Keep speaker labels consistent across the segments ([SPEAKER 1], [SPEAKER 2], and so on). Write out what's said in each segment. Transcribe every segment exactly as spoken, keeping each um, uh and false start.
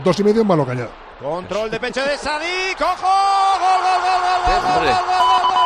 [SPEAKER 1] Dos y medio en Malo Cañada.
[SPEAKER 2] Control de pecho de Sadik. ¡Ojo! ¡Gol, gol, gol, gol, gol, gol, gol, gol, gol,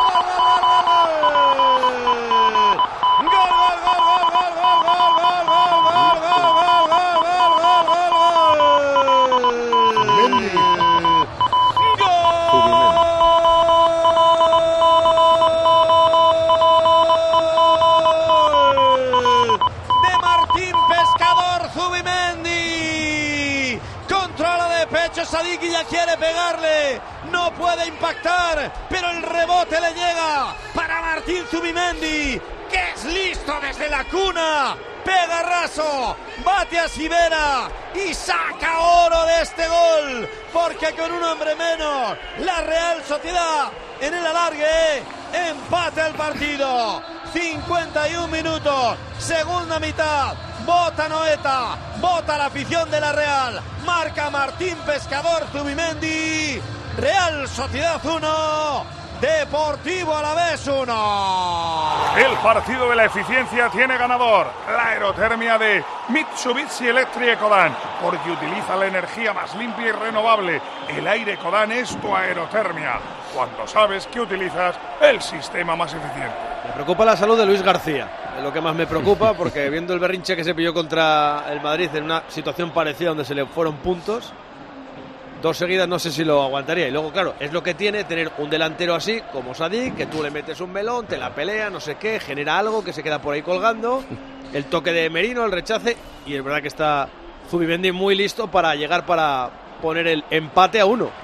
[SPEAKER 2] Sadik ya quiere pegarle, no puede impactar, pero el rebote le llega para Martín Zubimendi, que es listo desde la cuna, pega raso, bate a Sivera y saca oro de este gol, porque con un hombre menos, la Real Sociedad en el alargue empata el partido. cincuenta y un minutos, segunda mitad. Vota Noeta, vota la afición de la Real, marca Martín Pescador Zubimendi, Real Sociedad uno, Deportivo Alavés uno.
[SPEAKER 3] El partido de la eficiencia tiene ganador, la aerotermia de Mitsubishi Electric Ecodan, porque utiliza la energía más limpia y renovable. El aire Ecodan es tu aerotermia, cuando sabes que utilizas el sistema más eficiente.
[SPEAKER 4] Me preocupa la salud de Luis García, es lo que más me preocupa, porque viendo el berrinche que se pilló contra el Madrid en una situación parecida donde se le fueron puntos, dos seguidas no sé si lo aguantaría. Y luego, claro, es lo que tiene tener un delantero así, como Sadik, que tú le metes un melón, te la pelea, no sé qué, genera algo que se queda por ahí colgando, el toque de Merino, el rechace, y es verdad que está Zubimendi muy listo para llegar para poner el empate a uno.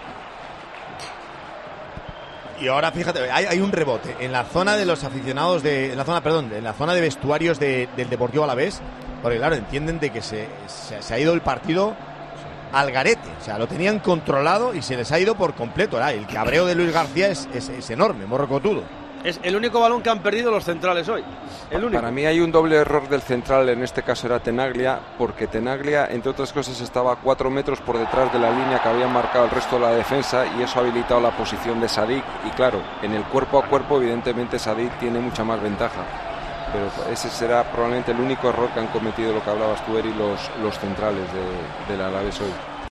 [SPEAKER 2] Y ahora fíjate, hay, hay un rebote en la zona de los aficionados de, en la zona, perdón, en la zona de vestuarios de, del Deportivo Alavés, porque claro, entienden de que se, se, se ha ido el partido al garete, o sea, lo tenían controlado y se les ha ido por completo. ¿verdad? El cabreo de Luis García es, es, es enorme, morrocotudo.
[SPEAKER 4] Es el único balón que han perdido los centrales hoy. El único.
[SPEAKER 5] Para mí hay un doble error del central, en este caso era Tenaglia, porque Tenaglia, entre otras cosas, estaba a cuatro metros por detrás de la línea que había marcado el resto de la defensa, y eso ha habilitado la posición de Sadik. Y claro, en el cuerpo a cuerpo, evidentemente Sadik tiene mucha más ventaja. Pero ese será probablemente el único error que han cometido, lo que hablabas tú, Eri, los, los centrales de, del Alavés hoy.